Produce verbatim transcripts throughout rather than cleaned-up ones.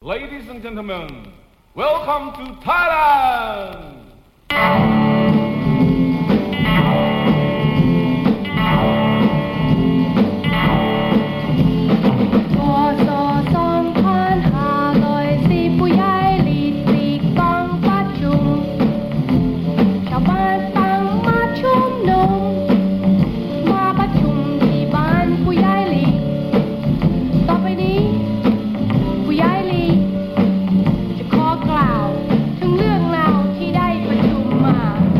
Ladies and gentlemen, welcome to Thailand! จะขอกล่าวถึงเรื่องราวที่ได้ประชุมมา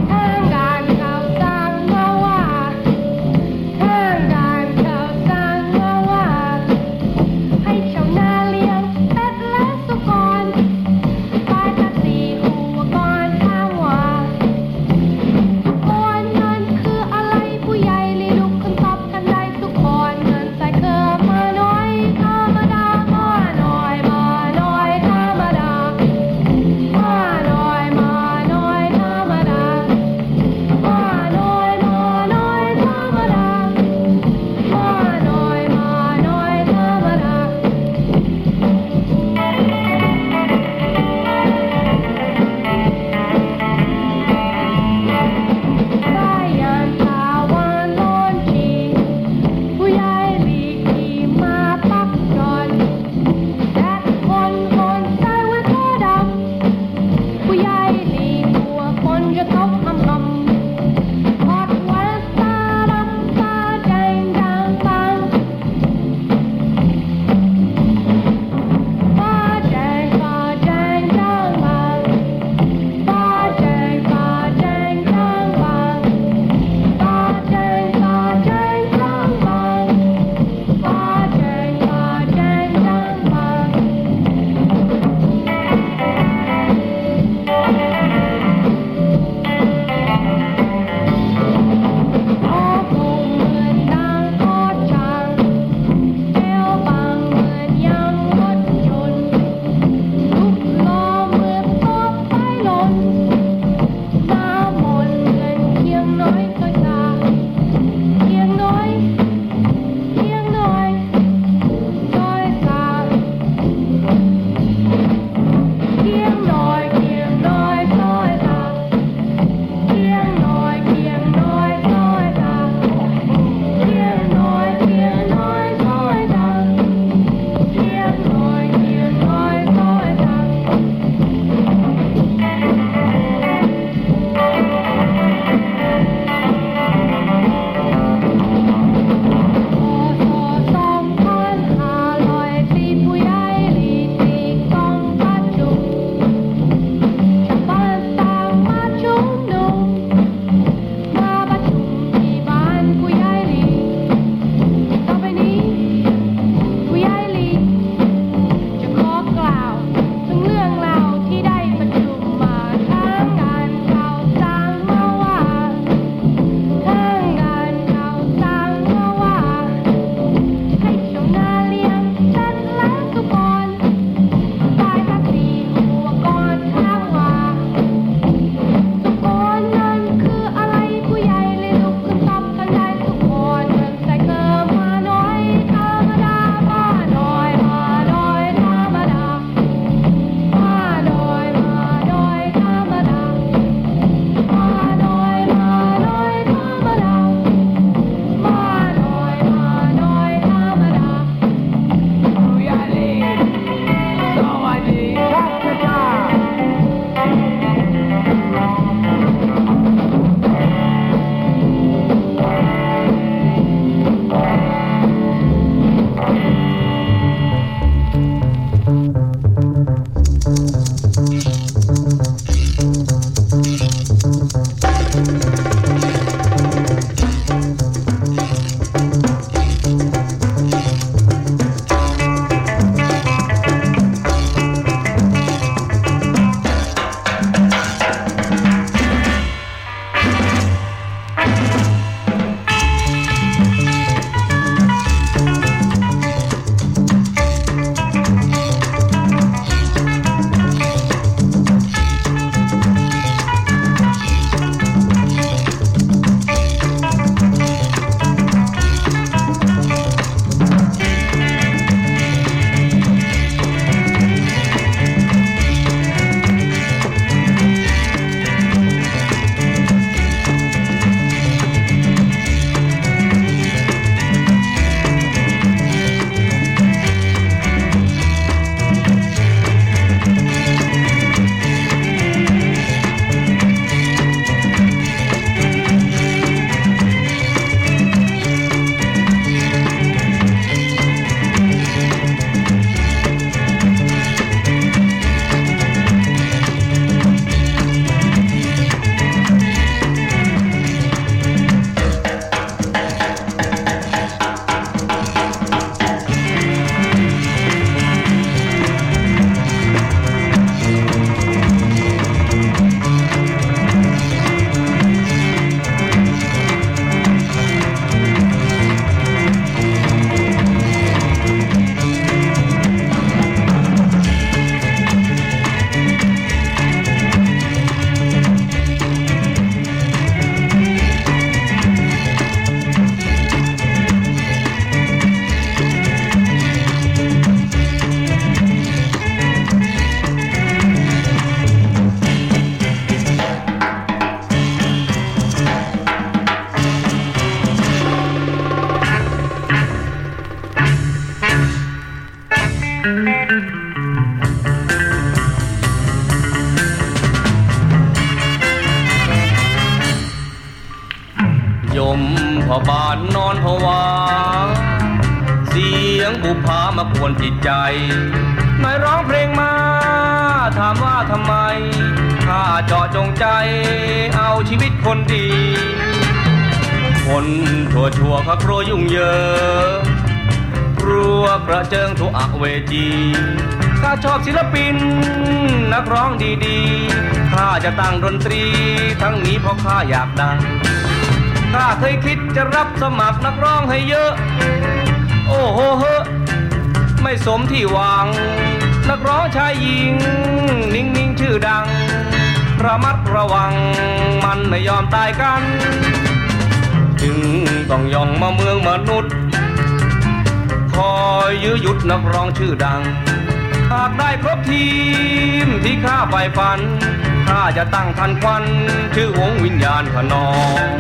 ยมพ่อบ้านนอนผวาเสียงบุพามากวนจิตใจนายร้องเพลงมาถามว่าทำไมข้าเจาะจงใจเอาชีวิตคนดีคนทั่วชั่วข้าโครยุ่งเยอะรัวกระเจิงทุกอเวจีข้าชอบศิลปินนักร้องดีๆข้าจะตั้งดนตรีทั้งนี้เพราะข้าอยากดังข้าเคยคิดจะรับสมัครนักร้องให้เยอะโอ้โหเฮ้ไม่สมที่หวังนักร้องชายหญิงนิ่งๆชื่อดังระมัดระวังมันไม่ยอมตายกันจึงต้องย่องมาเมืองมนุษย์คอยยื้อยุดนักร้องชื่อดังหากได้ครบทีมที่ข้าใฝ่ฝันข้าจะตั้งทันควันชื่อวงวิญญาณขนอง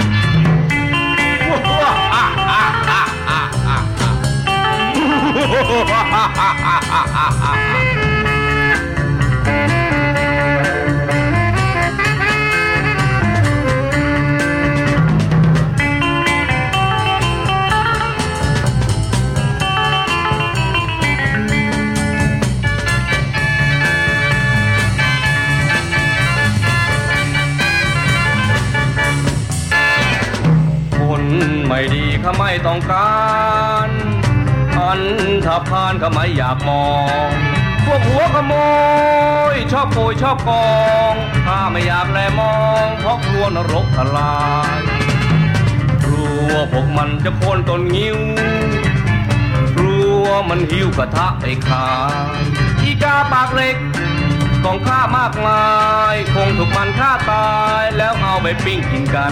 ไม่ดีข้าไม่ต้องการอันถ้าพานข้าไม่อยากมองพวกหัวขโมยชอบโกยชอบกองข้าไม่อยากแลมองเพราะกลัวนรกทลายกลัวพวกมันจะโค่นต้นงิ้วกลัวมันหิ้วกระทะไปขายอีกาปากเหล็กของข้ามากมายคงถูกมันฆ่าตายแล้วเอาไปปิ้งกินกัน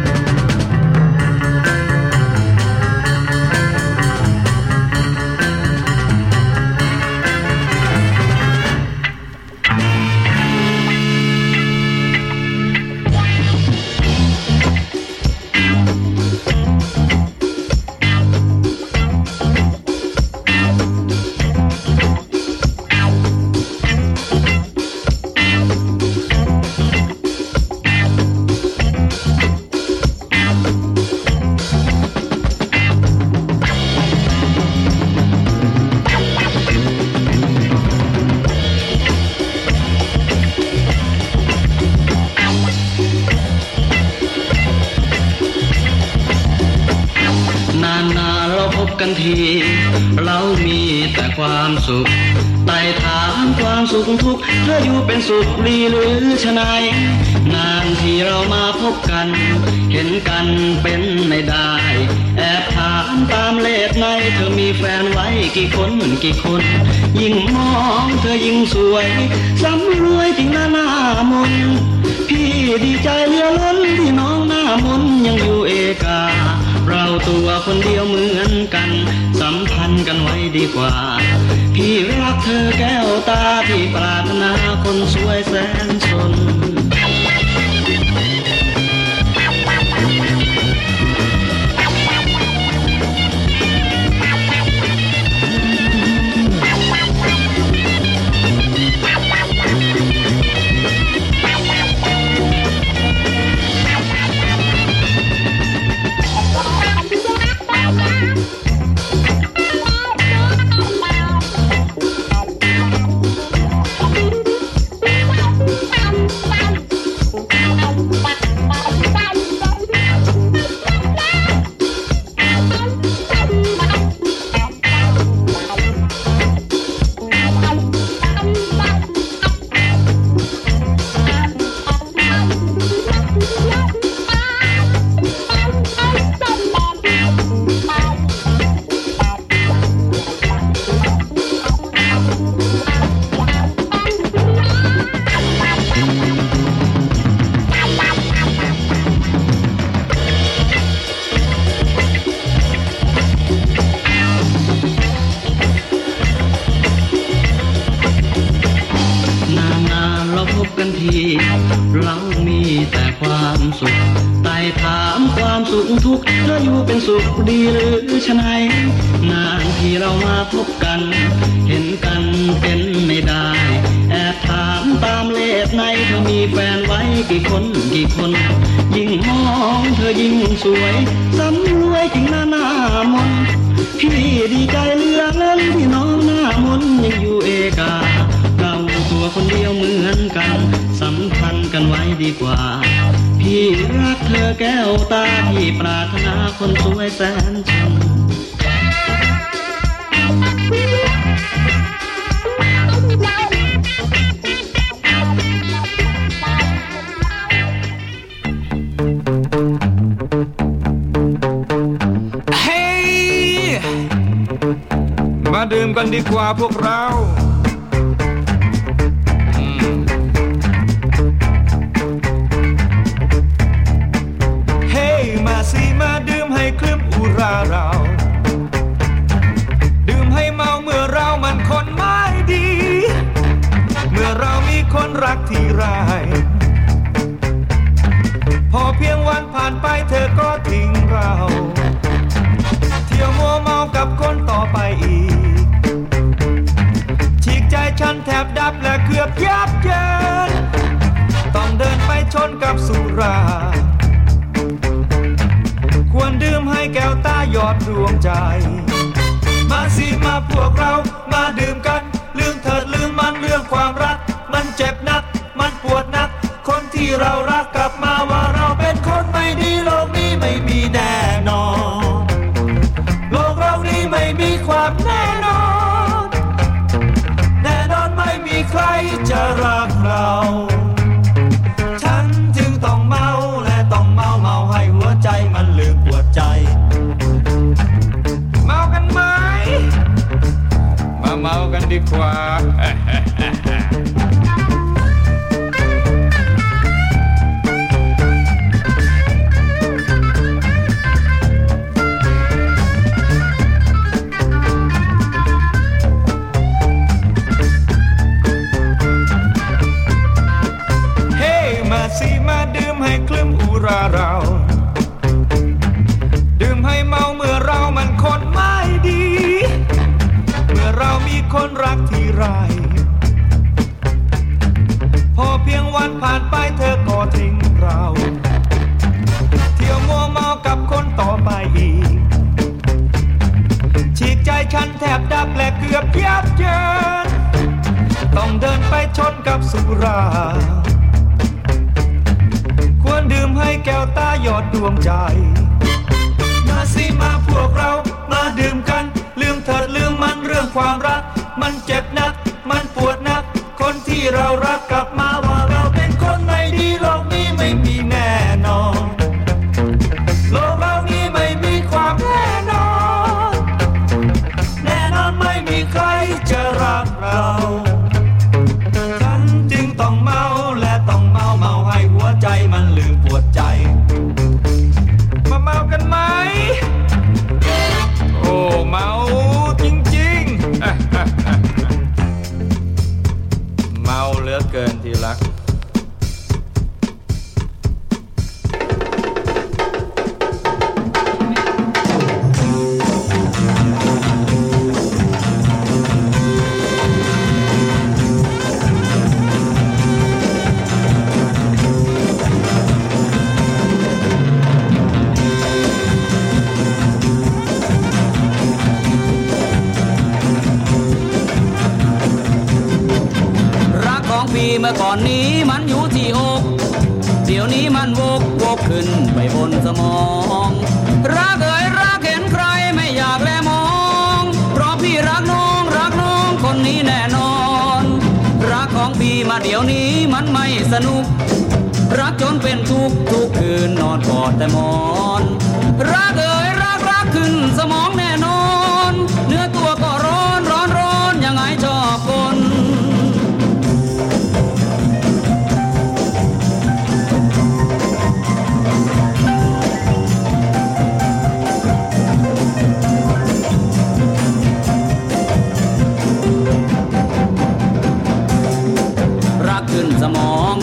กันทีเรามีแต่ความสุขไต่ถามความสุขทุกข์เธออยู่เป็นสุขดีหรือชะไหนนานที่เรามาพบกันเห็นกันเป็นไม่ได้แอบถามตามเลขในเธอมีแฟนไว้กี่คนกี่คนยิ่งมองเธอยิ่งสวยสำรวยจริงหน้าหน้ามนพี่ดีใจเหลือล้นที่น้องหน้ามนยังอยู่เอกาเราตัวคนเดียวเหมือนกันสัมพันธ์กันไว้ดีกว่าพี่รักเธอแก้วตาที่ปรารถนาคนสวยแสนสนกันทีเรามีแต่ความสุขไต่ถามความสุขทุกข์เธออยู่เป็นสุขดีหรือชะไหนนานที่เรามาพบกันเห็นกันเป็นไม่ได้แอบถามตามเลขในเธอมีแฟนไว้กี่คนกี่คนยิ่งมองเธอยิ่งสวยสำรวยจริงหน้าหน้ามนพี่ดีใจเหลือเกินที่น้องหน้ามนยังอยู่เอกาเราตัวคนเดียวเหมือนกันสัมพันธ์กันไว้ดีกว่าพี่รักเธอแก้วตาพี่ปรารถนาคนสวยแสนชมมาดื่มกันดีกว่าพวกเราเฮ้มาสิมาดื่มให้คลืมอุราเราดื่มให้เมาเมื่อเรามันคนไม่ดีเมื่อเรามีคนรักที่ร้ายพอเพียงวันผ่านไปเธอก็ทิ้งเราเที่ยวมัวเมากับคนต่อไปอีกฉีกใจฉันแทบดับและเกือบยับเยินต้องเดินไปชนกับสุราควรดื่มให้แก้วตายอดดวงใจมาสิมาพวกเรามาดื่มกันลืมเถิดลืมมันเรื่องความรักมันเจ็บนักมันปวดนักคนที่เรารักกลับมาว่าเราเป็นคนไม่ดีโลกนี้ไม่มีแน่นอนโลกเรานี้ไม่มีความแน่นอนแน่นอนไม่มีใครจะรักเราฉันจึงต้องเมาและต้องเมาเมาให้หัวใจมันลืมปวดใจเมากันไหมมาเมากันดีกว่าเราดื่มให้เมาเมื่อเรามันคนไม่ดีเมื่อเรามีคนรักที่ไรพอเพียงวันผ่านไปเธอก็ทิ้งเราเที่ยวมัวเมากับคนต่อไปอีกฉีกใจฉันแทบดับและเกือบยับเยินต้องเดินไปชนกับสุราควรดื่มให้แก้วตายอดดวงใจมาสิมาพวกเรามาดื่มกันลืมเถิดลืมมันเรื่องความรักมันเจ็บนักมันปวดนักคนที่เรารักกลับมาว่าเราเป็นคนไม่ดีโลกนี้ไม่มีแน่นอนโลกเรานี้ไม่มีความแน่นอนแน่นอนไม่มีใครจะรักเราฉันจึงต้องเมาและต้องเมาเมาให้หัวใจมันลืมปวดใจมาเมากันไหมโอ้เมาจริงๆเมาเหลือเกินที่รักเมื่อก่อนนี้มันอยู่ที่อกเดี๋ยวนี้มันวกวกขึ้นไปบนสมองรักเอ่ยรักเห็นใครไม่อยากแลมองเพราะพี่รักน้องรักน้องคนนี้แน่นอนรักของพี่มาเดี๋ยวนี้มันไม่สนุกรักจนเป็นทุกข์ทุกคืนนอนกอดแต่หมอนรักเอ่ยรักรักขึ้นสมองแน่นอนเนื้อตัวก็ร้อนร้อนร้อนยังไงชอบคนขึ้นสมอง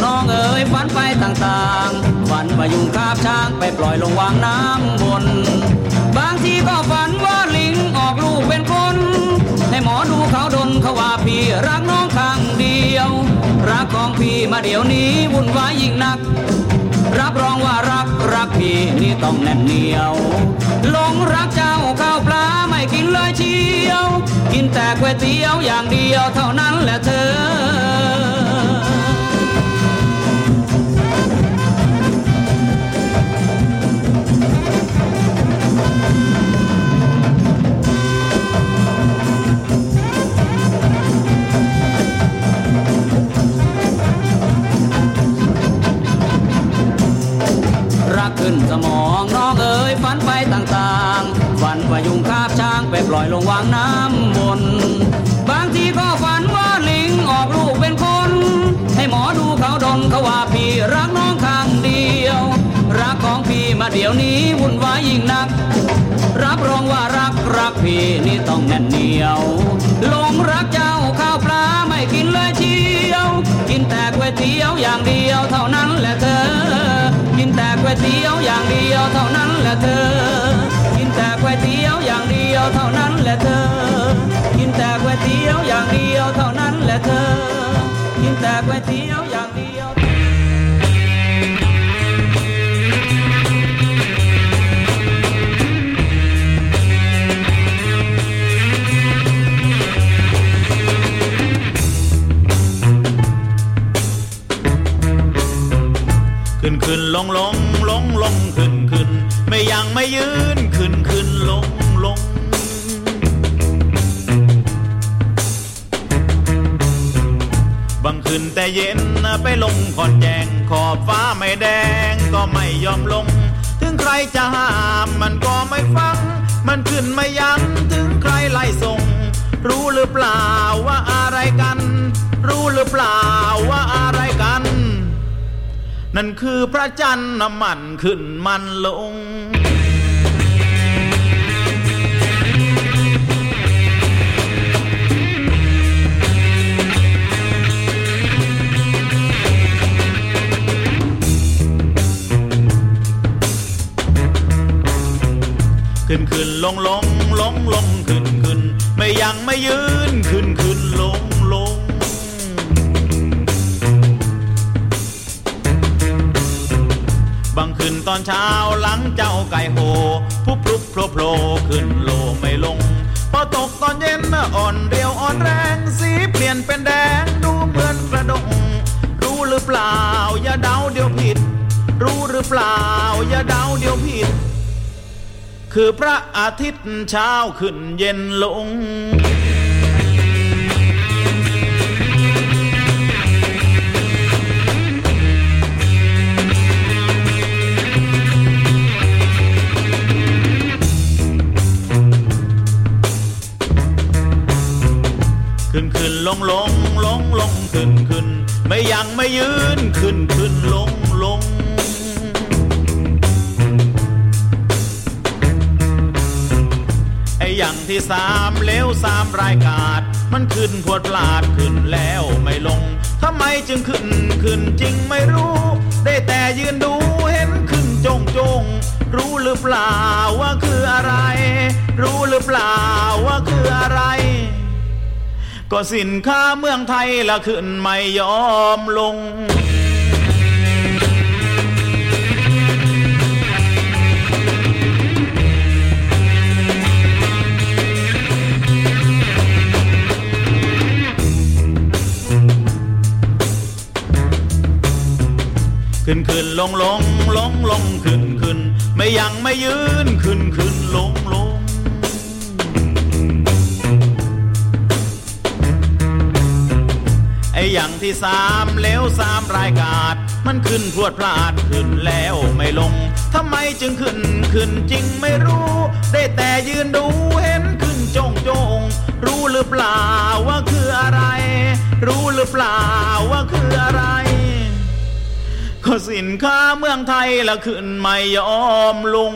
ไปปล่อยลงวางน้ำบนบางทีก็ฝันว่าลิงออกลูกเป็นคนให้หมอดูเขาดนเขาว่าพี่รักน้องข้างเดียวรักของพี่มาเดี๋ยวนี้วุ่นวายยิ่งนักรับรองว่ารักรักพี่นี่ต้องแน่นเหนียวหลงรักเจ้าข้าวปลาไม่กินเลยเชียวกินแต่ก๋วยเตี๋ยวอย่างเดียวเท่านั้นแหละเธอขึ้นสมองน้องเอ๋ยฝันไปต่างๆฝันว่ายุงคาบช้างไปปล่อยลงวางน้ำบนบางทีก็ฝันว่าลิงออกลูกเป็นคนให้หมอดูเขาดนเขาว่าพี่รักน้องข้างเดียวรักของพี่มาเดี๋ยวนี้วุ่นวายยิ่งนักรับรองว่ารักรักพี่นี่ต้องแน่นเหนียวหลงรักเจ้าข้าวปลาไม่กินเลยเชียวกินแต่ก๋วยเตี๋ยวอย่างเดียวเท่านั้นแหละเธอกินแต่ก๋วยเตี๋ยวอย่างเดียวเท่านั้นแหละเธอกินแต่ก๋วยเตี๋ยวอย่างเดียวเท่านั้นแหละเธอกินแต่ก๋วยเตี๋ยวอย่างเดียวเท่านั้นแหละเธอกินแต่ก๋วยเตี๋ยวอย่างเดียวขึ้นขึ้นลงลงลงลงขึ้นขึ้นไม่ยังไม่ยืนขึ้นขึ้นลงลงบังขึ้นแต่เย็นไปลงก่อนแจงขอบฟ้าไม่แดงก็ไม่ยอมลงถึงใครจะห้ามมันก็ไม่ฟังมันขึ้นไม่ยั้งถึงใครไล่ส่งรู้หรือเปล่าว่าอะไรกันรู้หรือเปล่าว่าอะไรกันนั่นคือพระจันทร์น้ำมันขึ้นมันลงขึ้นขึ้นลงลงลงลงขึ้นขึ้นไม่ยังไม่ยืนขึ้นขึ้นลงลงบังขึ้นตอนเช้าหลังเจ้าไก่โหพุบพลุบโผล่โผล่ขึ้นโลไม่ลงพอตกตอนเย็นอ่อนเรียวอ่อนแรงสีเปลี่ยนเป็นแดงดูเหมือนกระดงรู้หรือเปล่าอย่าเดาเดี๋ยวผิดรู้หรือเปล่าอย่าเดาเดี๋ยวผิดคือพระอาทิตย์เช้าขึ้นเย็นลงขึ้นขึ้นลงลงลงลงขึ้นขึ้นไม่ยังไม่ยืนขึ้นขึ้นลงลงไอ้อย่างที่สามเลวสามรายกาดมันขึ้นพวดพลาดขึ้นแล้วไม่ลงทำไมจึงขึ้นขึ้นจริงไม่รู้ได้แต่ยืนดูเห็นขึ้นจงจงรู้หรือเปล่าว่าคืออะไรรู้หรือเปล่าว่าคืออะไรก็สินค้าเมืองไทยละขึ้นไม่ยอมลงขึ้นขึ้นลงลงลงลงขึ้นขึ้นไม่ยังไม่ยืนขึ้นขึ้นลงลงไอ้อย่างที่สามเลวสามรายกาดมันขึ้นพรวดพลาดขึ้นแล้วไม่ลงทำไมจึงขึ้นขึ้นจริงไม่รู้ได้แต่ยืนดูเห็นขึ้นจงจงรู้หรือเปล่าว่าคืออะไรรู้หรือเปล่าว่าคืออะไรก็สินค้าเมืองไทยละขึ้นไม่ยอมลง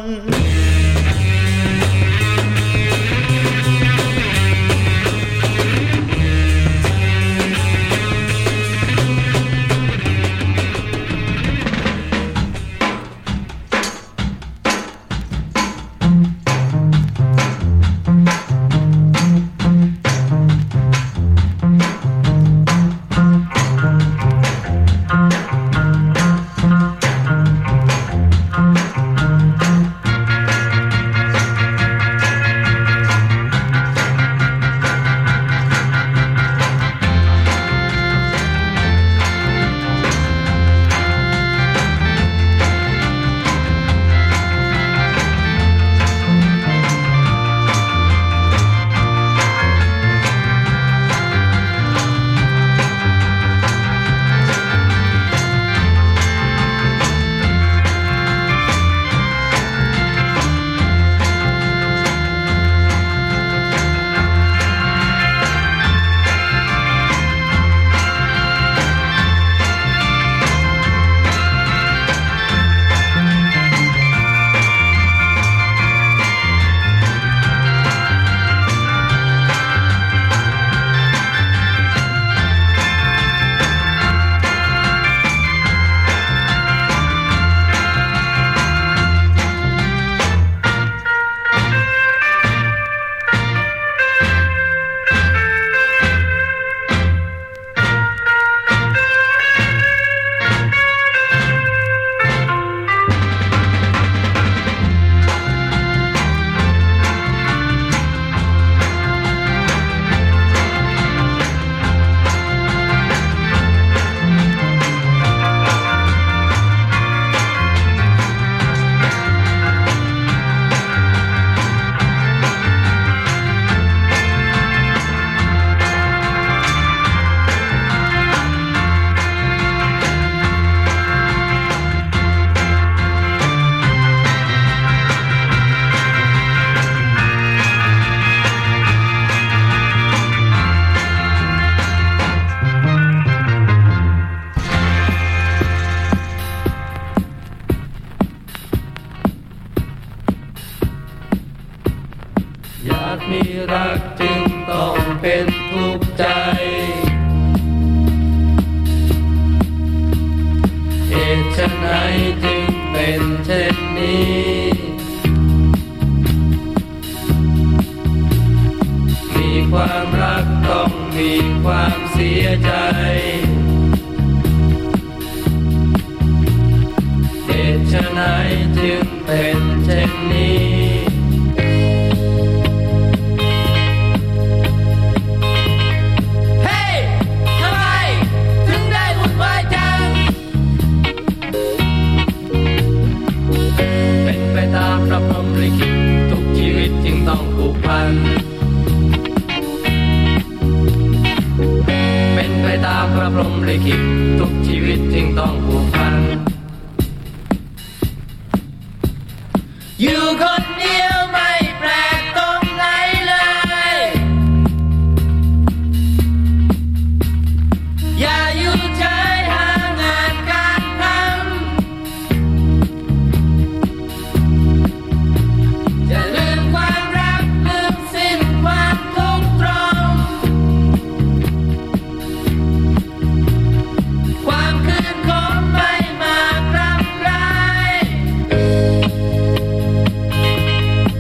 เช่นนี้เฮ้ยทำไมถึงได้วุ่นวายจังเป็นไปตามพระพรหมลิขิตทุกชีวิตจึงต้องผูกพันเป็นไปตามพระพรหมลิขิตทุกชีวิตจึงต้องผูกพันอยู่คนเดียวไม่แปลกตรงไหนเลยอย่าอยู่เฉยหางานการทำจะลืมความรักลืมสิ้นความทุกข์ตรงความคืนคมไม่มากรำไร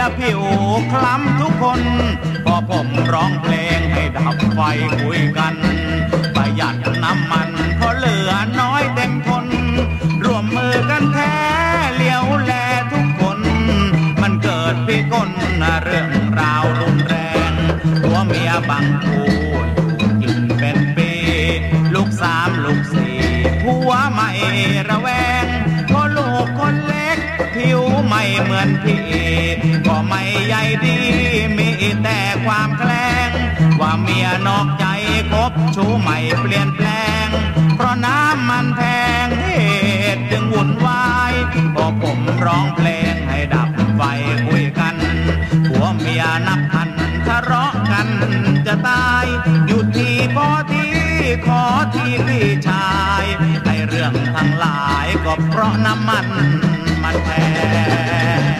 และผิวคล้ำทุกคนพอผมร้องเพลงให้ดับไฟคุยกันประหยัดน้ำมันเพราะเหลือน้อยเต็มทนร่วมมือกันแท้เลี้ยวแลทุกคนมันเกิดพิกลเรื่องราวรุนแรงผัวเมียบางคู่อยู่กินเป็นปีลูกสามลูกสี่ผัวไม่ระแวงเพราะลูกคนเล็กผิวไม่เหมือนพี่ก็ไม่ใหญ่ดีมีแต่ความแกล้งว่าเมียนอกใจคบชู้ใหม่เปลี่ยนแปลงเพราะน้ำมันแพงเหตุจึงวุ่นวายพอผมร้องเพลงให้ดับไฟคุยกันผัวเมียนับพันทะเลาะกันจะตายอยู่ที่พอที่ขอที่พี่ชายให้เรื่องทั้งหลายก็เพราะน้ำมันมันแพง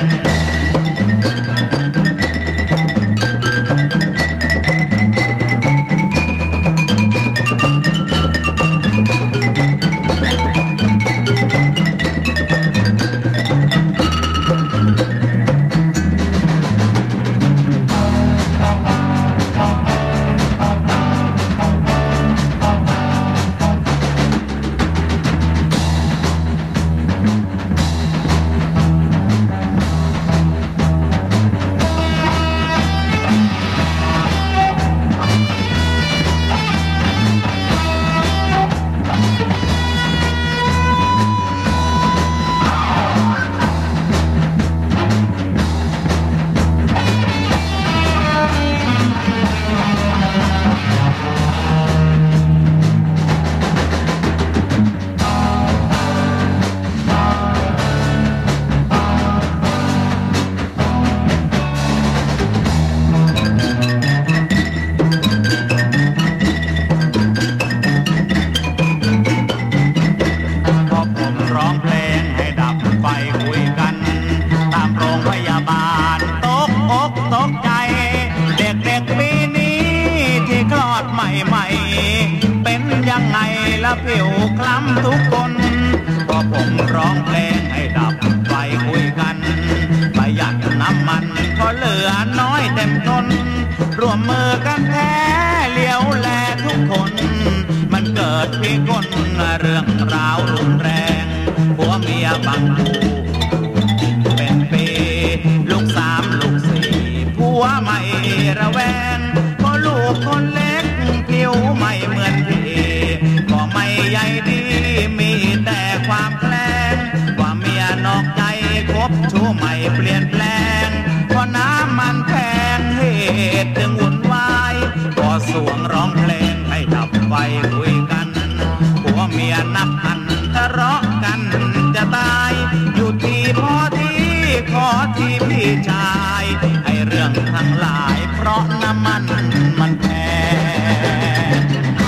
ผิวคล้ำทุกคนพอผมร้องเพลงให้ดับไฟคุยกันประหยัดน้ำมันเพราะเหลือน้อยเต็มทนร่วมมือกันแท้เลี้ยวแลทุกคนมันเกิดพิกลเรื่องราวรุนแรงผัวเมียบางคู่เป็นปีลูกสามลูกสี่ผัวไม่ระแวงเพราะลูกคนเล็กผิวไม่เหมือนพี่ก็ไม่ใหญ่ดีมีแต่ความแกล้งว่าเมียนอกใจคบชู้ใหม่เปลี่ยนแปลงเพราะน้ำมันแพงเหตุจึงวุ่นวายพอสวงร้องเพลงให้ดับไฟคุยกันผัวเมียนับพันทะเลาะกันจะตายอยู่ที่พอที่ขอที่พี่ชายให้เรื่องทั้งหลายเพราะน้ำมันมันแพง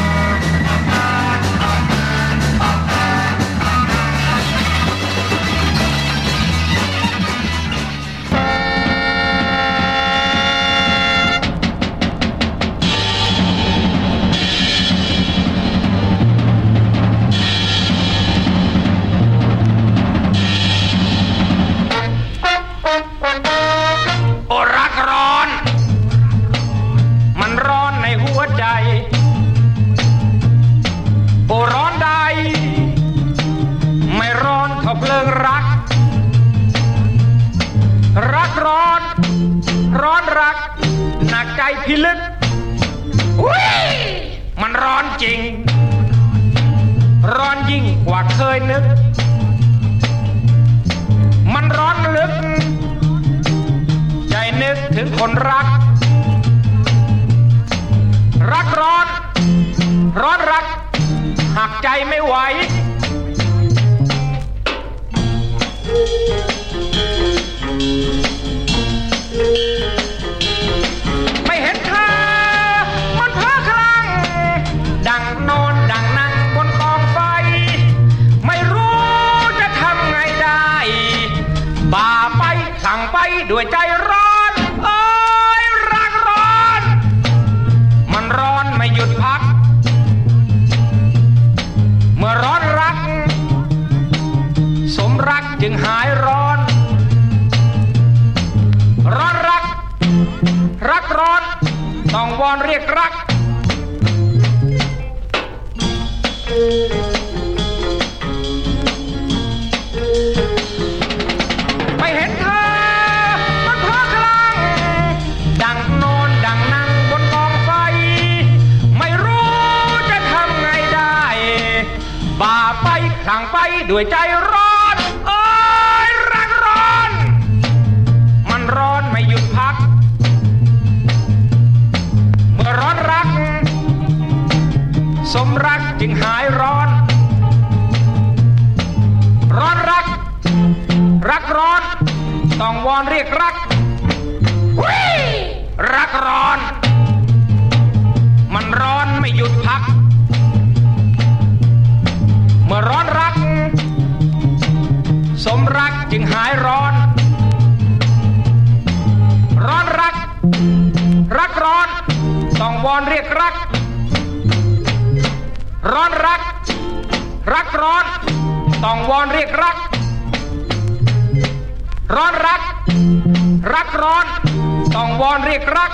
พิลึกอุ้ยมันร้อนจริงร้อนยิ่งกว่าเคยนึกมันร้อนลึกใจนึกถึงคนรักรักร้อนร้อนรักหักใจไม่ไหวด้วยใจร้อนเอ้ยรักร้อนมันร้อนไม่หยุดพักเมื่อร้อนรักสมรักจึงหายร้อนร้อนอนเรียกรักไปเห็นเธอบนท้องกลางดังนอนดังนั่งบนกองไฟไม่รู้จะทำไงได้บ่าไปคลั่งไปด้วยใจร้อนเอ้ยรักร้อนมันร้อนไม่หยุดพักเมื่อร้อนรักสมรักจึงหายร้อนร้อนรักรักร้อนต้องวอนเรียกรักรักร้อนมันร้อนไม่หยุดพักเมื่อร้อนรักสมรักจึงหายร้อนร้อนรักรักร้อนต้องวอนเรียกรักร้อนรักรักร้อนต้องวอนเรียกรักร้อนรักรักร้อนต้องวอนเรียกรัก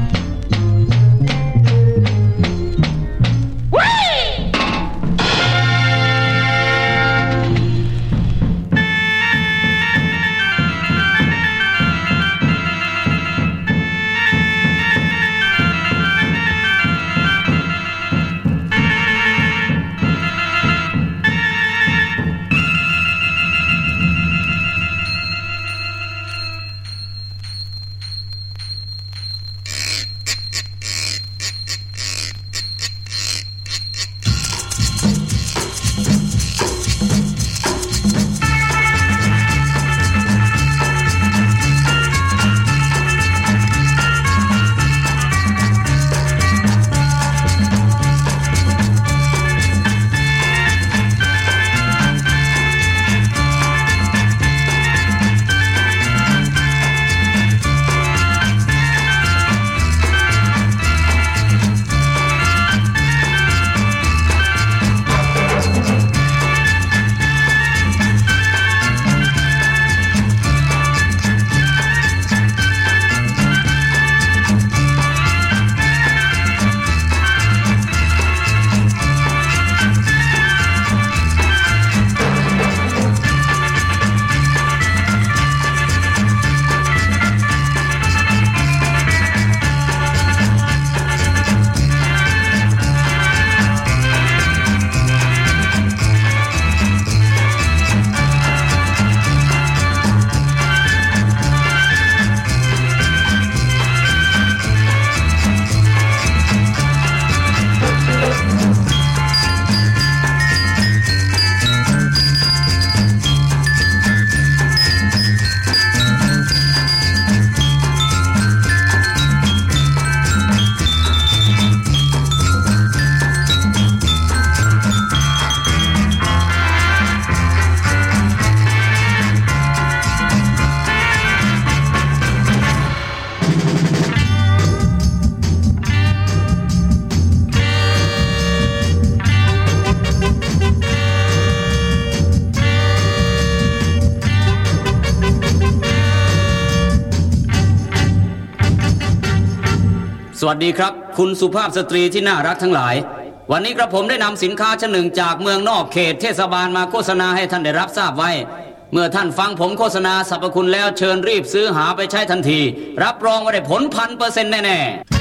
สวัสดีครับคุณสุภาพสตรีที่น่ารักทั้งหลายวันนี้กระผมได้นำสินค้าชนิดหนึ่งจากเมืองนอกเขตเทศบาลมาโฆษณาให้ท่านได้รับทราบไว้เมื่อท่านฟังผมโฆษณาสรรพคุณแล้วเชิญรีบซื้อหาไปใช้ทันทีรับรองว่าได้ผลพันเปอร์เซ็นต์แน่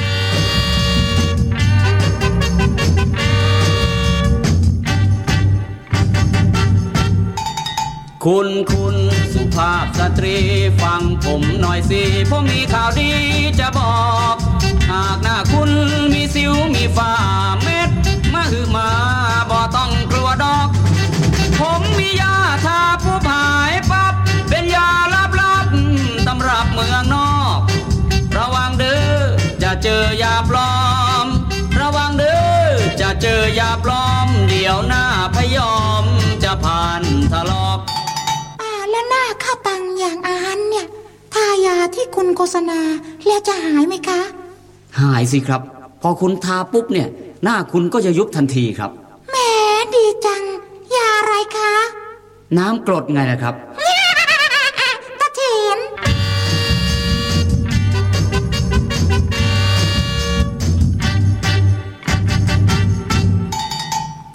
ๆคุณคุณสุภาพสตรีฟังผมหน่อยสิผมมีข่าวดีจะบอกหากหน้าคุณมีสิวมีฝ้าเม็ดมาหือมาบ่ต้องกลัวดอกผมมียาทาผู้ผายปั๊บเป็นยาลับๆตำรับเมืองนอกระวังเด้อจะเจอยาปลอมระวังเด้อจะเจอยาปลอมเดี๋ยวหน้าพยอมจะผ่านทะลอกอ่าแล้วหน้าข้าวตังอย่างอาหารเนี่ยทายาที่คุณโฆษณาแล้วจะหายไหมคะหายสิครับพอคุณทาปุ๊บเนี่ยหน้าคุณก็จะยุบทันทีครับแหมดีจังยาอะไรคะน้ำกรดไงล่ะครับตาเถียน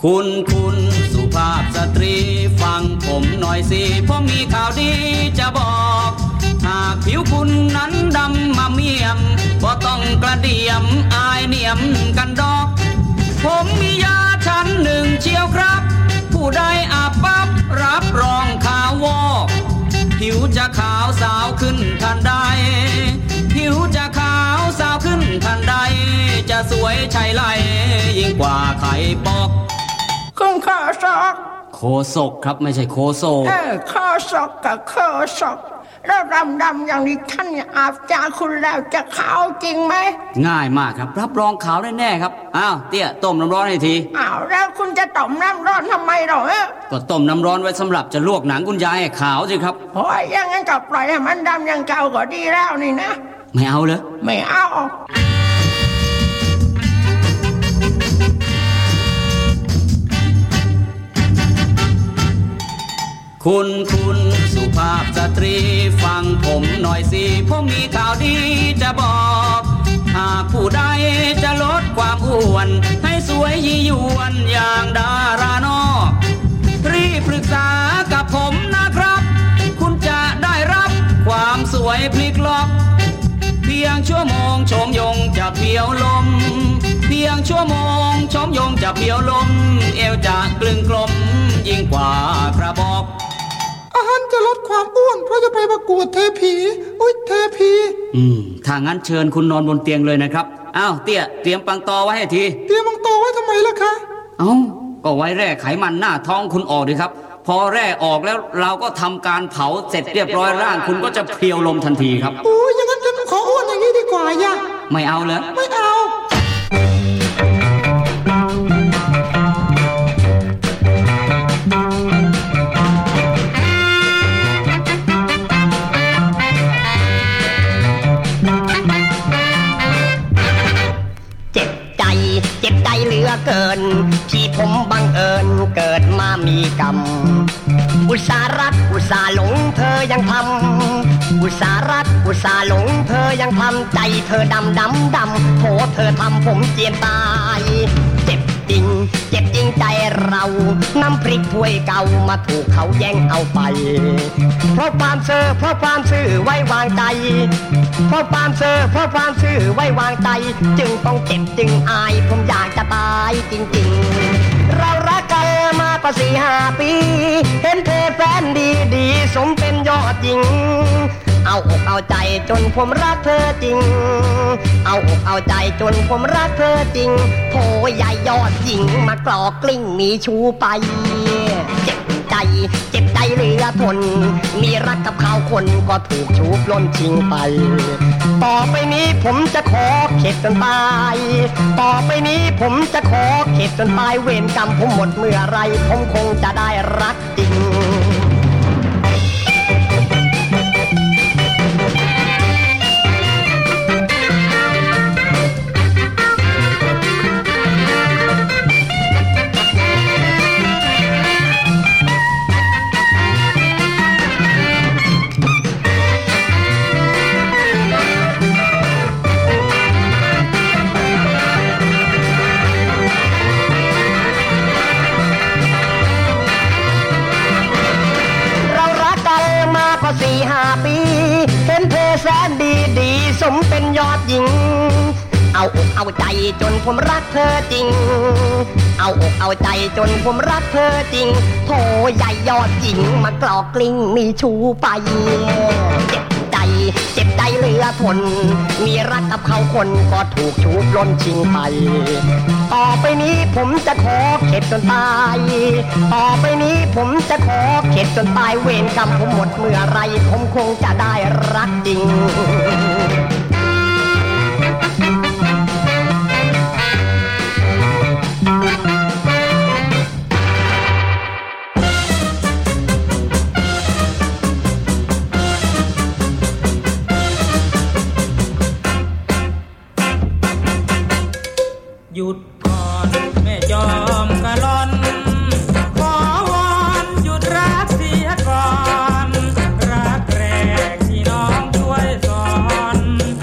คุณคุณสุภาพสตรีฟังผมหน่อยสิผมมีข่าวดีจะบอกหากผิวคุณนั้นดำมาเมี่ยมก็ต้องกระเดียมอายเนียมกันดอกผมมียาชั้นหนึ่งเชียวครับผู้ใดอาบปั๊บรับรองขาววอกผิวจะขาวสาวขึ้นทันใดผิวจะขาวสาวขึ้นทันใดจะสวยชัยไล่ยิ่งกว่าไข่ปอกคุณโคศกโคศกครับไม่ใช่โคโซเออโคศกกับโคศกแล้วดำดำอย่างนี้ท่านอาบจาคุณแล้วจะขาวจริงไหมง่ายมากครับรับรองขาวแน่ๆครับอ้าวเตี้ยต้มน้ำร้อนให้ทีอ้าวแล้วคุณจะต้มน้ำร้อนทำไมหรอก็ต้มน้ำร้อนไว้สำหรับจะลวกหนังคุณยายให้ขาวสิครับโอ้ยยังงั้นก็ปล่อยให้มันดำอย่างเก่าก็ดีแล้วนี่นะไม่เอาเลยไม่เอาคุณคุณสุภาพสตรีฟังผมหน่อยสิผมมีข่าวดีจะบอกหากผู้ใดจะลดความอ้วนให้สวยยี่ยวนอย่างดารานอกรีบปรึกษากับผมนะครับคุณจะได้รับความสวยพลิกล็อกเพียงชั่วโมงชมยงจะเพียวลมเพียงชั่วโมงชมยงจะเพียวลมเอวจะกลึงกลมยิ่งกว่ากระบอกอาหารจะลดความอ้วนเพราะจะไปประกวดเทพีอุ้ยเทพีอืมถ้างั้นเชิญคุณนอนบนเตียงเลยนะครับอ้าวเตี้ยเตรียมปังตอไว้ให้ทีเตรียมปังตอไว้ทำไมล่ะคะเอ้าก็ไว้แร่ไขมันหน้าท้องคุณออกดิครับพอแร่ออกแล้วเราก็ทำการเผาเสร็จเรียบร้อยร่างคุณก็จะเพรียวลมทันทีครับโอ้ยอย่างนั้นฉันขออ้วนอย่างนี้ดีกว่าย่ะไม่เอาเลยไม่เอาเจ็บใจเหลือเกินที่ผมบังเอิญเกิดมามีกรรมอุตส่าห์รักอุตส่าห์หลงเธอยังทำอุตส่าห์รักอุตส่าห์หลงเธอยังทำใจเธอดำดำดำโถเธอทำผมเจียนตายเจ็บจริงเจ็บจริงใจเราน้ำพริกถ้วยเก่ามาถูกเขาแย่งเอาไปเพราะความเซ่อเพราะความซื่อไว้วางใจเพราะความเซ่อเพราะความซื่อไว้วางใจจึงต้องเจ็บจึงอายผมอยากจะตายจริงๆเรารักกันมากกว่าสี่ห้าปีเห็นเธอแฟนดีดีสมเป็นยอดหญิงเอาอกเอาใจจนผมรักเธอจริงเอาอกเอาใจจนผมรักเธอจริงโธ่ใหญ่ยอดหญิงมากรอกกลิ้งหนีชูไปเจ็บใจเจ็บใจเหลือทนมีรักกับเขาคนก็ถูกชูปล้นชิงไปต่อไปนี้ผมจะขอเข็ดจนตายต่อไปนี้ผมจะขอเข็ดจนตายเวรกรรมผมหมดเมื่อไรผมคงจะได้รักจริงสี่ห้าปีเห็นเธอแสนดีดีสมเป็นยอดหญิงเอาอกเอาใจจนผมรักเธอจริงเอาอกเอาใจจนผมรักเธอจริงโธ่ใหญ่ยอดหญิงมากรอกกลิ้งมีชูไปเจ็บใจเจ็บใจเหลือทนมีรักกับเขาคนก็ถูกชูปล้นชิงไปต่อไปนี้ผมจะขอเข็ดจนตายต่อไปนี้ผมจะขอเข็ดจนตายเวรกรรมผมหมดเมื่อไรผมคงจะได้รักจริงหยุดก่อนแม่ยอมกะล่อนขอวอนหยุดรักเสียก่อนรักแรกที่น้องช่วยสอน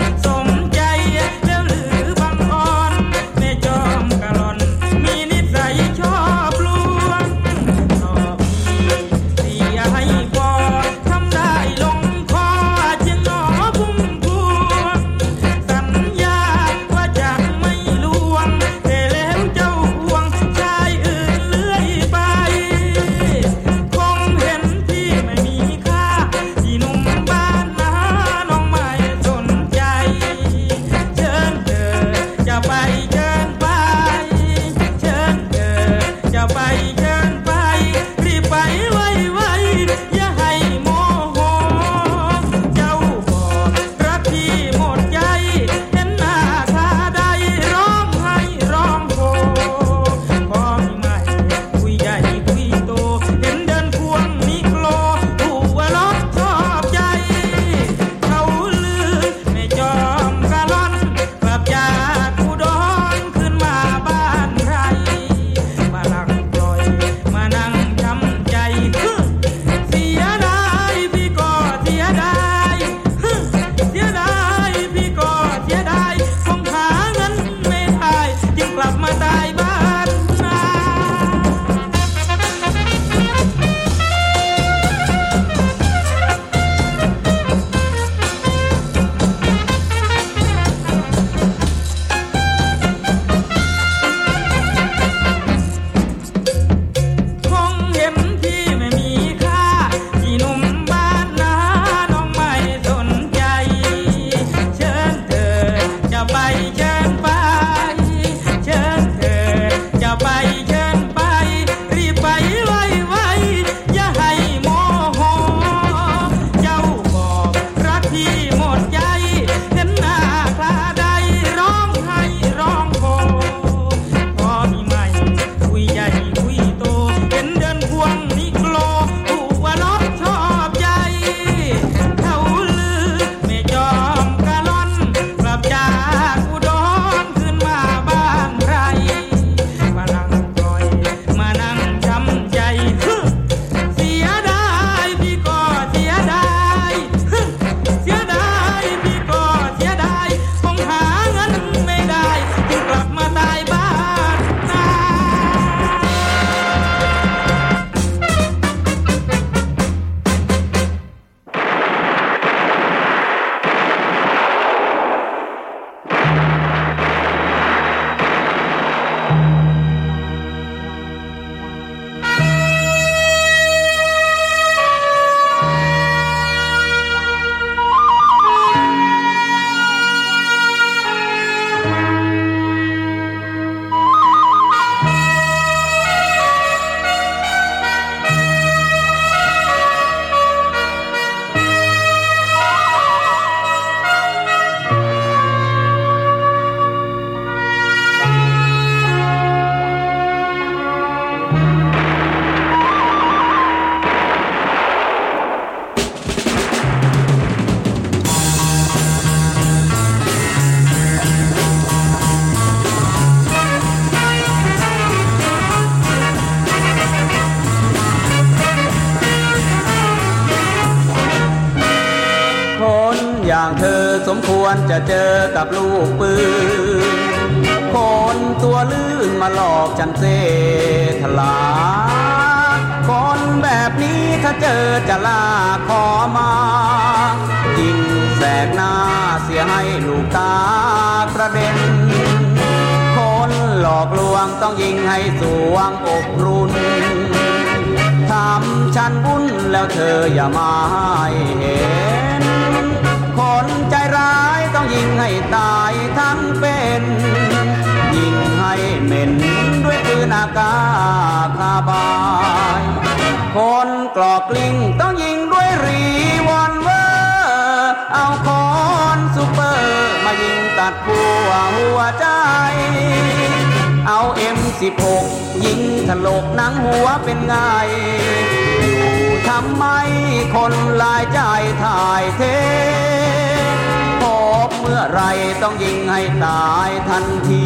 มควรจะเจอกับลูกปืนคนตัวลื่นมาหลอกฉันเสถลาคนแบบนี้ถ้าเจอจะลาขอมายิงแสกหน้าเสียให้ลูกตากระเด็นคนหลอกลวงต้องยิงให้สวงอกรุนทำฉันวุ่นแล้วเธออย่ามาให้เห็นคนใจร้ายต้องยิงให้ตายทั้งเป็นยิงให้เหม็นด้วยปืนอากาศคาบายคนกรอกกลิ้งต้องยิงด้วยรีวอลเวอร์เอาคอนซูเปอร์มายิงตัดหัวหัวใจเอา เอ็ม สิบหก ยิงถลกหนังหัวเป็นไงอยู่ทำไมคนหลายใจถ่ายเทพบเมื่อไรต้องยิงให้ตายทันที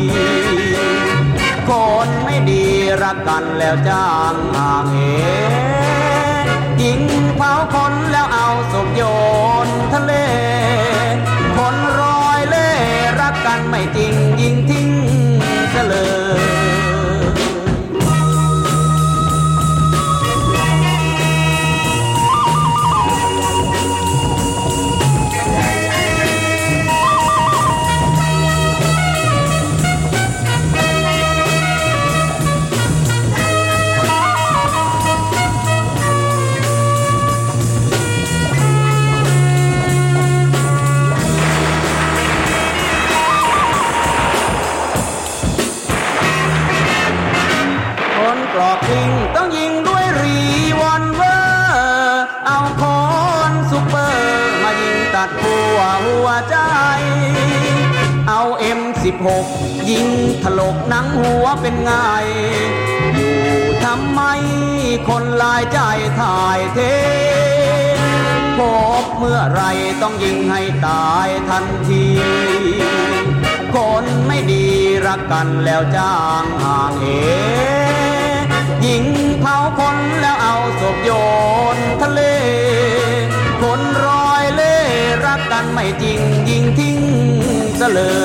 คนไม่ดีรักกันแล้วจ้างห่างเหยิงเผาคนแล้วเอาศพโยนทะเลคนรอยเล่รักกันไม่จริงยิงทิ้งเสลยกรอกกลิ้งต้องยิงด้วยรีวอลเวอร์เอาคอนซูเปอร์มายิงตัดหัวหัวใจเอา เอ็ม สิบหก ยิงถลกหนังหัวเป็นไงอยู่ทำไมคนหลายใจถ่ายเทพบเมื่อไรต้องยิงให้ตายทันทีคนไม่ดีรักกันแล้วจ้างห่างเหยิงเผาคนแล้วเอาศพโยนทะเลคนรอยเล่รักกันไม่จริงยิงทิ้งเสลย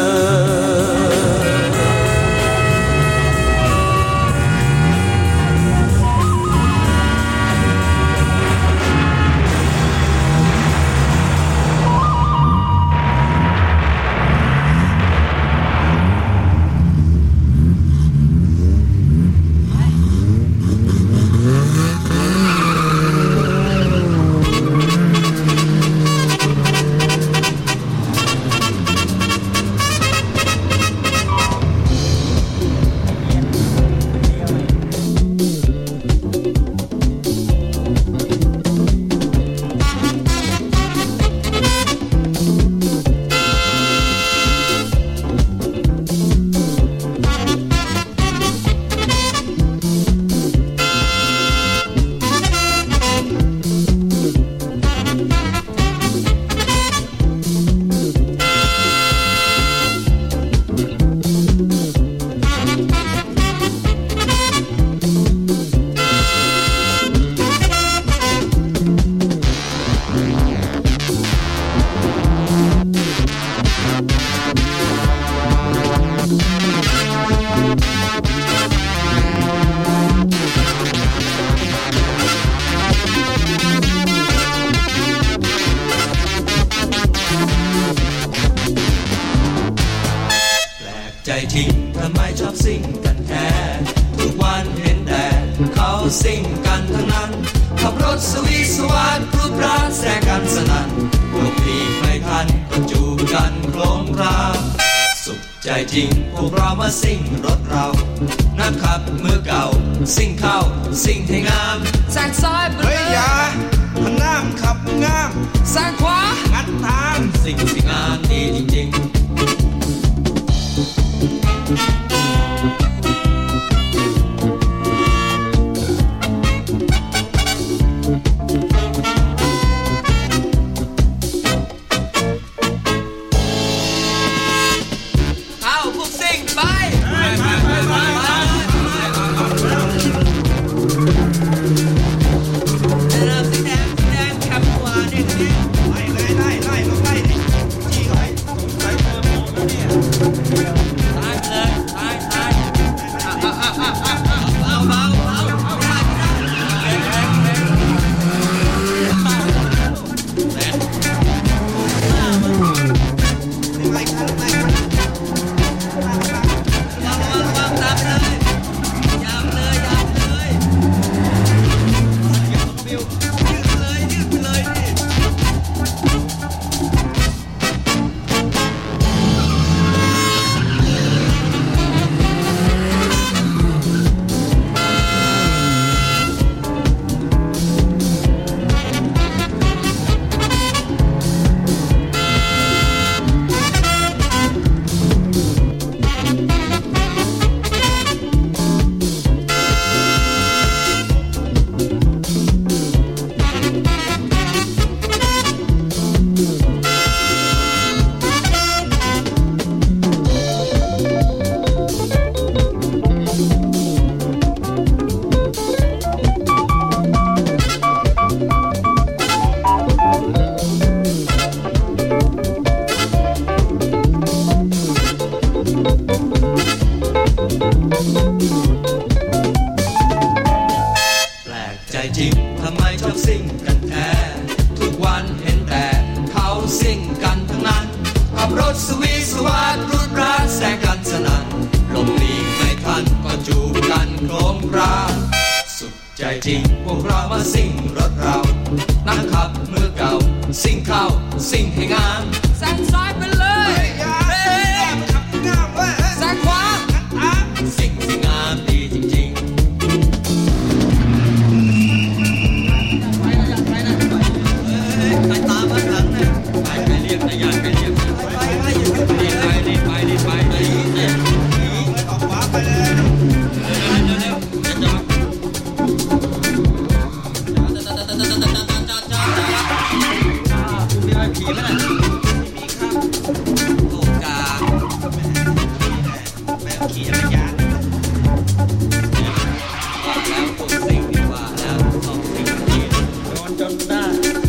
จริงพวกเรามาซิ่งรถเรานักขับมือเก่าซิ่งเข้าซิ่งให้งามแซงซ้ายเฮ้ยอย่ามันน้ำขับงามแซงขวางัดทางซิ่งสิงานดีจริงๆทำไมชอบซิ่งกันแท้ทุกวันเห็นแต่เขาซิ่งกันทั้งนั้นขับรถสวีสวาดรุดราดแซงกันสนั่นลมหลีกไม่ทันก็จูบกันโครมครามสุดใจจริงพวกเรามาซิ่งรถเรานักขับมือเก่าซิ่งเข้าซิ่งให้งามแซงซ้ายไปเลยแซงขวาซิ่งที่งามดีจริงๆไปตามมาหลังนะไปไปเรียกนะญาติไปเรียกไปไปไปรีบไปรีบไปรีบไปรีบเนี่ยออกขวาไปเลยเร็วเร็วเร็วจะผีไหมล่ะมีครับโตกาแม่ขี่จักรยานว่าแล้วพวกสิ่งที่ว่าแล้วต้องสิ่งที่นอนจนได้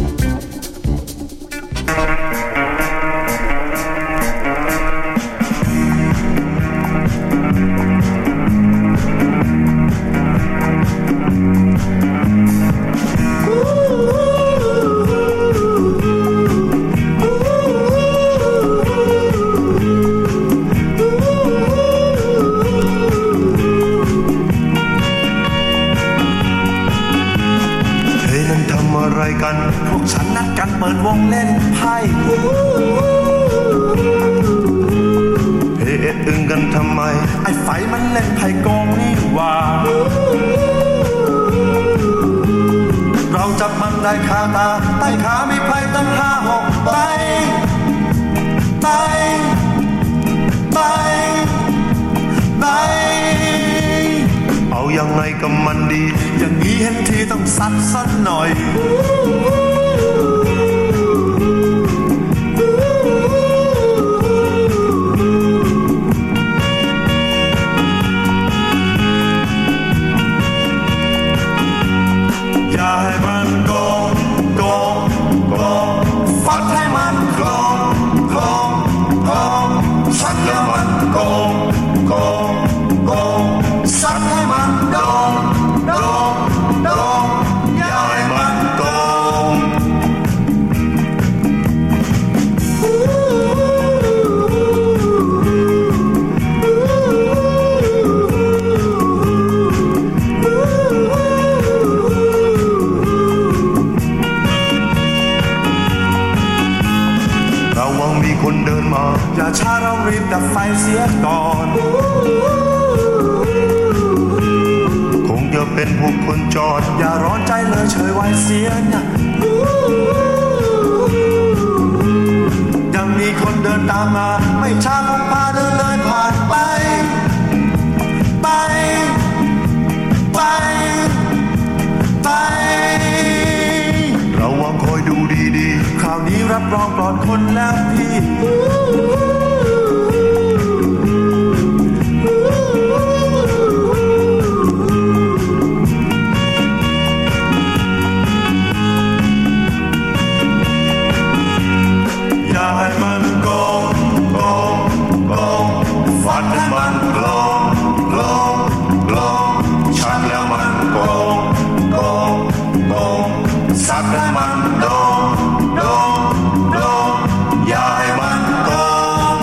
พวกฉันนัดกันเปิดวงเล่นไพ่เฮ้เอ็ดอึงกันทำไมไอ้ไฟมันเล่นไพ่โกงนี่ว่าเราจับมันได้คาตาใต้ขามีไพ่ตั้งห้าหกใบใบใบใบเอายังไงกับมันดีอย่างนี้เห็นทีต้องซัดสักหน่อยอย่าให้มันโกงโกงโกงฟัดให้มันโกงโกงโกงสักแล้วมันโกงโกงโกงสักให้มันโดนโดนโดนอย่าให้มันโกงระวังมีคนเดินมาอย่าช้าเรารีบดับไฟเสียก่อนคงจะเป็นพวกคนจอดอย่าร้อนใจเลยเฉยไว้เสียนะยังมีคนเดินตามมาไม่ช้าคงพาเดินเลยผ่านไปไปไปไประวังคอยดูดีๆคราวนี้รับรองปลอดคนแล้วพี่อย่าให้มันโกงโกงโกงฟัดให้มันโกงโกงโกงชักแล้วมันโกงโกงโกงสักให้มันโดนโดนโดนอย่าให้มันโกง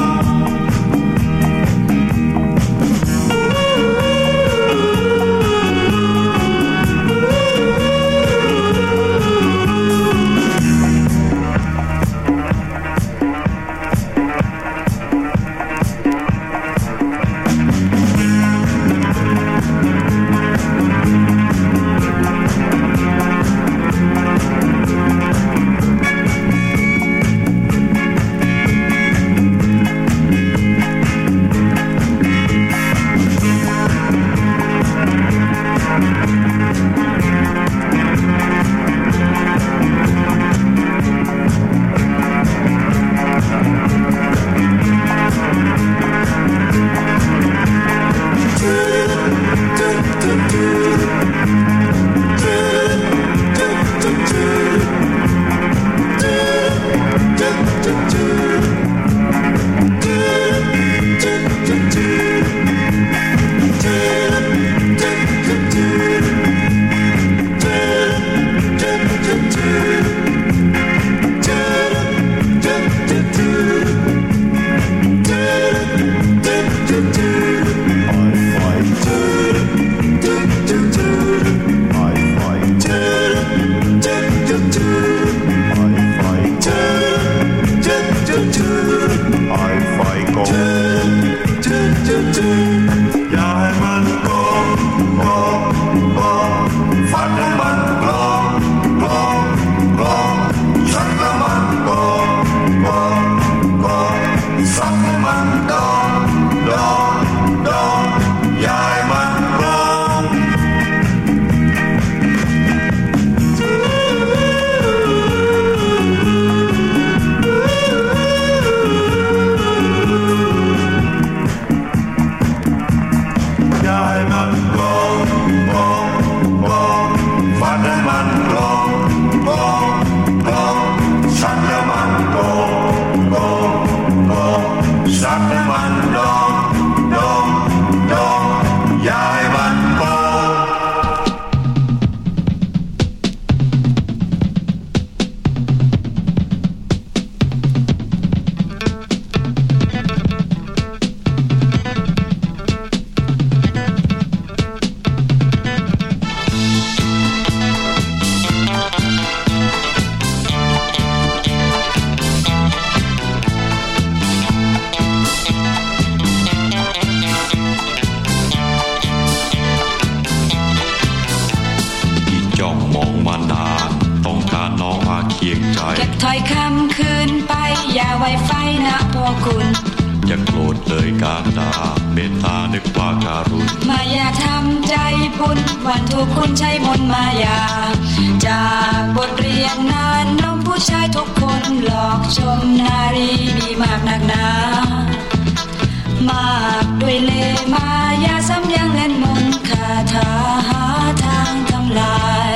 านานต้องการน้องมาเคียงใจเก็บถ้อยคำคืนไปอย่าไว้ไฟนะพ่อคุณอย่าโกรธเลยการด่าเมตตานึกว่าการุณมาอย่าทำใจบุญวันทุกคุณใช้มนต์มายาจากบทเรียนนานน้องผู้ชายทุกคนหลอกชมนารีมีมากนักหนามากด้วยเล่ห์มายาซ้ำยังเล่นมนต์คาถาหาทางทำลาย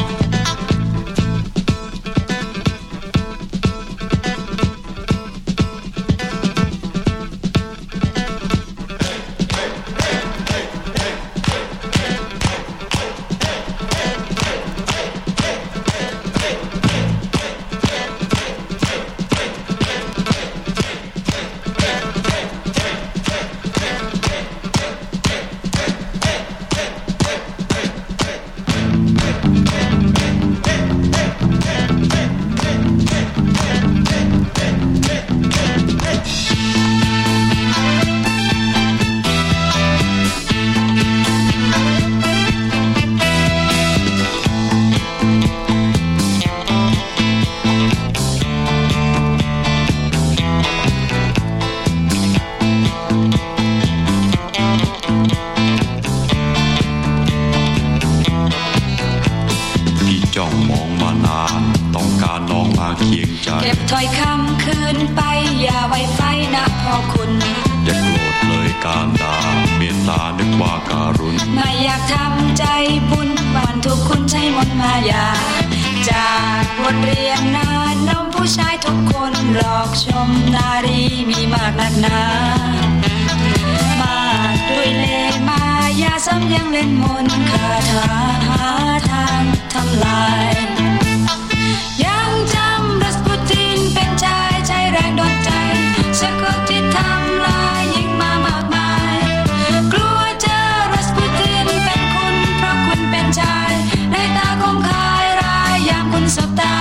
เก็บถ้อยคำคืนไปอย่าไว้ไฟนะพ่อคุณอย่าโกรธเลยการด่าเมตตานึกว่าการุณไม่อยากทำใจบุญวันทุกคุณใช้มนต์มายาจากบทเรียนนานน้องผู้ชายทุกคนหลอกชมนารีมีมากนักหนามากด้วยเล่ห์มายาซ้ำยังเล่นมนต์คาถาหาทางทำลายยังจำรัสปูตินเป็นชายใจแรงโดนใจสะกดที่ทำลายยิงมามากมายกลัวเจอรัสปูตินเป็นคุณเพราะคุณเป็นชายในตาคมคายรายยามคุณสบตา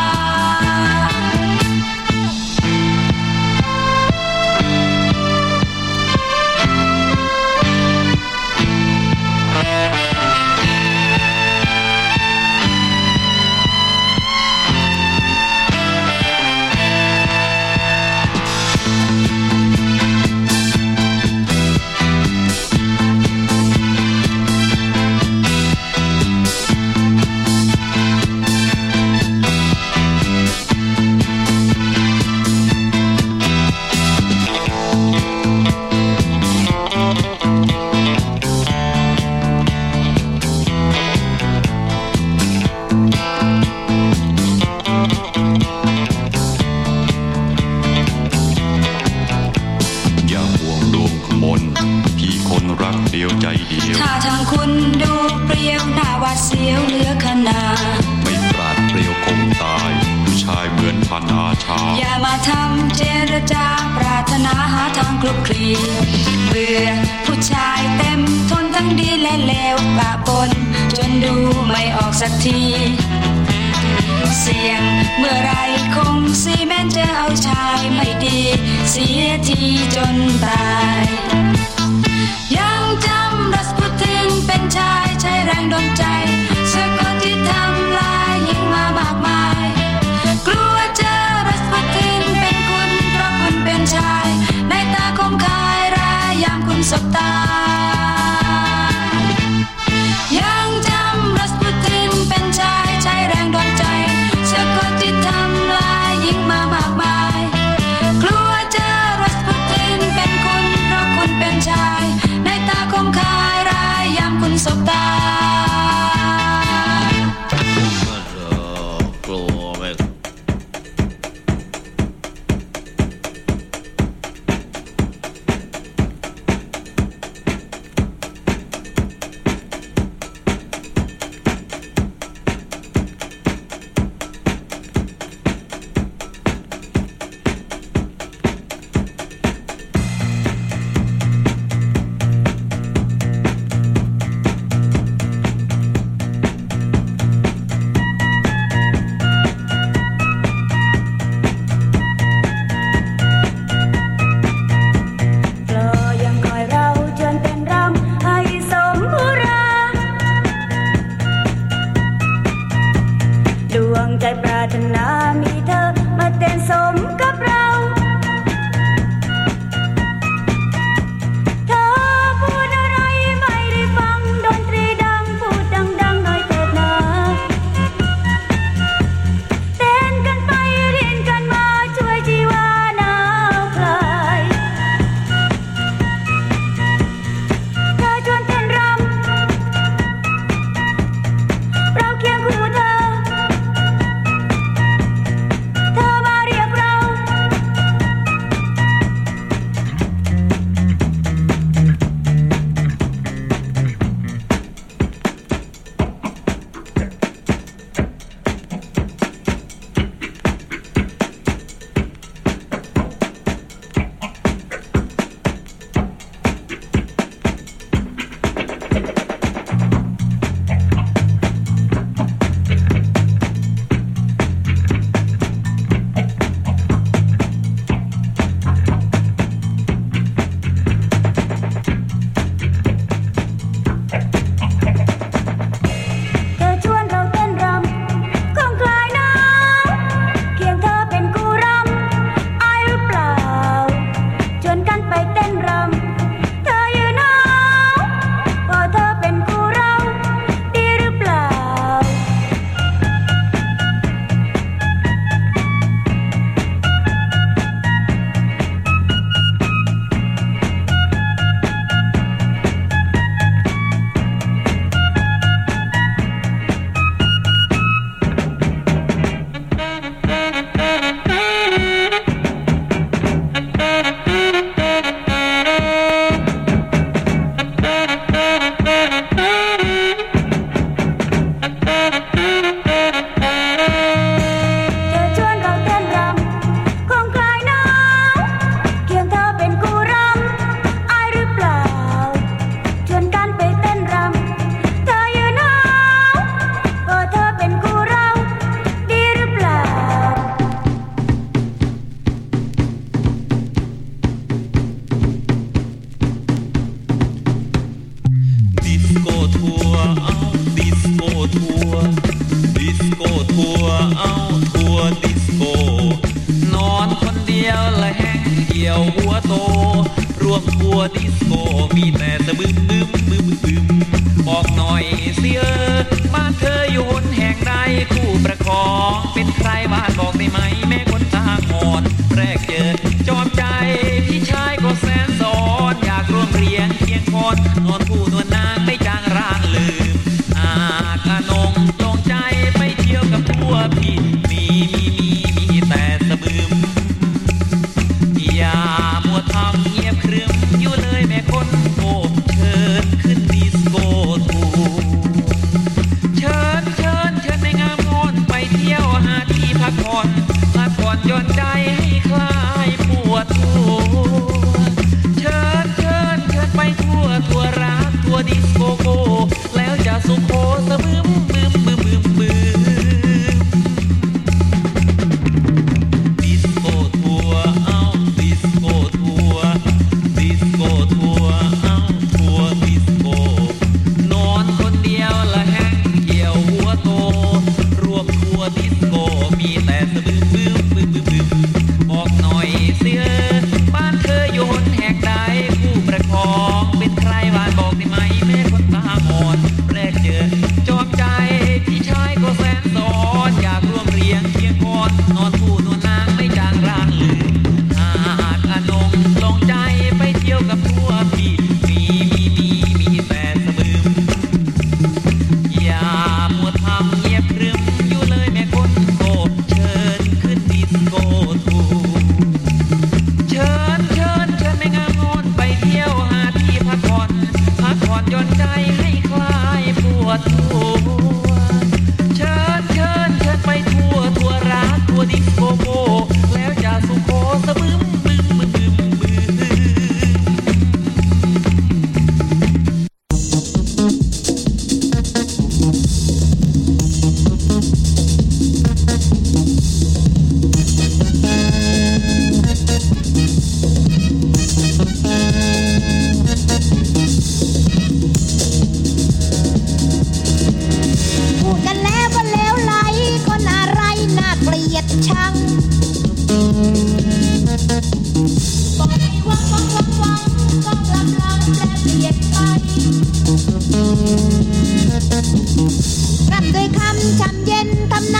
ถ้าทางคุณดูเปรี้ยวหน้าหวาดเสียวเหลือขนาไม่ปราดเปรี้ยวคงตายผู้ชายเหมือนพันอาชาอย่ามาทำเจรจาปรารถนาหาทางคลุกคลีเบื่อผู้ชายเต็มทนทั้งดีและเลวปะปนจนดูไม่ออกสักทีเสี่ยงเมื่อไรคงซีแม้นจะเอาชายไม่ดีเสียทีจนตายยังจำรัสปูตินเป็นชายใช้แรงดลใจสะกดที่ทำลายยิงมามากมายกลัวเจอรัสปูตินเป็นคุณเพราะคุณเป็นชายในตาคมคายรายยามคุณสบตายังจำรัสปูตินเป็นชายใช้แรงดลใจสะกดที่ทำลายยิงมามากมายกลัวเจอรัสปูตินเป็นคุณารถนามีเธอมาเต้นสมกับเรา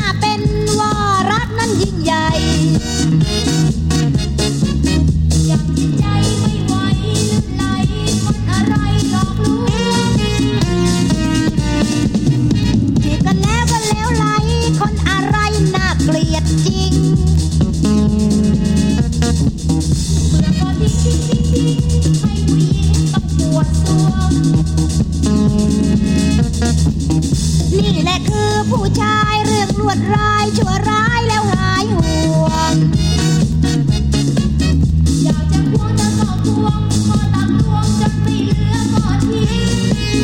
าเป็นว่ารักนั้นยิ่งใหญ่ยังจิตใจไม่ไหวลื่นไหลคนอะไรหลอกลวงจีบกันแล้วก็เลวไหลคนอะไรน่าเกลียดจริงเมื่อก่อนทิ้งทิ้งทิ้งทิ้งให้ผู้หญิงต้องปวดสวงนี่แหละคือผู้ชายเรื่องลวดร้ายชั่วร้ายแล้วหายห่วงอยากจะควงจะสอบควงพอตามทวงจนไม่เหลือก็ทิ้ง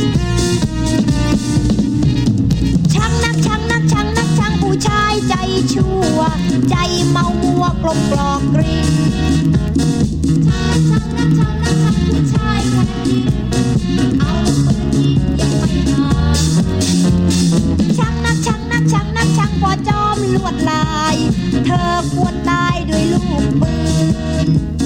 ช่างนักช่างนักช่างนักช่างผู้ชายใจชั่วใจเมามัวกลมกลอกกริ้งช่างนักช่างนักช่างผู้ชายแท้จริงเอาปืนยิงยังไม่หาช่างนักช่างนักช่างนักช่างพอจอมลวดลายเธอควรตายด้วยลูกปืน